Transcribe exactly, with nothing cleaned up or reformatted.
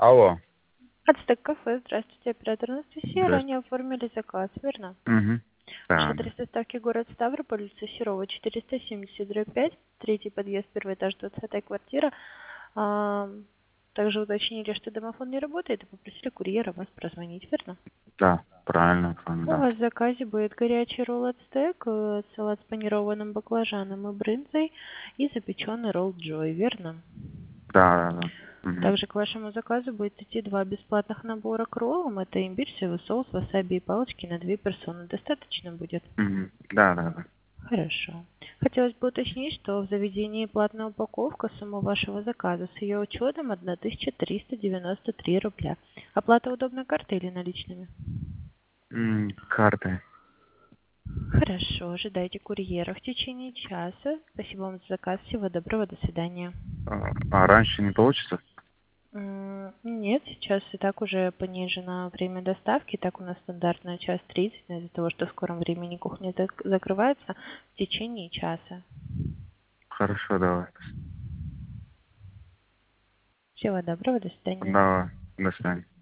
Алло. Ацтек кафе. Здравствуйте, оператор Анастасия. Ранее Здравствуйте. оформили заказ, верно? Угу. Наш Да, да. адрес доставки город Ставрополь, улица Серова, четыреста семьдесят пять, третий подъезд, первый этаж, двадцатая квартира. А, также уточнили, что домофон не работает, и попросили курьера вас прозвонить, верно? Да, правильно, правильно, У да. вас в заказе будет горячий ролл ацтек, э, салат с панированным баклажаном и брынзой и запеченный ролл Джой, верно? Да, да, да. Угу. Также к вашему заказу будет идти два бесплатных набора к роллам. Это имбирь, соевый соус, васаби и палочки на две персоны. Достаточно будет? Угу. Да, да, да. Хорошо. Хотелось бы уточнить, что в заведении платная упаковка, сумма вашего заказа с ее учетом тысяча триста девяносто три рубля. Оплата удобной картой или наличными? М, Карты. Хорошо, ожидайте курьера в течение часа. Спасибо вам за заказ. Всего доброго, до свидания. А а раньше не получится? М, Нет, сейчас и так уже понижено время доставки. Так у нас стандартная час тридцать, но из-за того, что в скором времени кухня зак- закрывается в течение часа. Хорошо, давай. Всего доброго, до свидания. Давай. До свидания.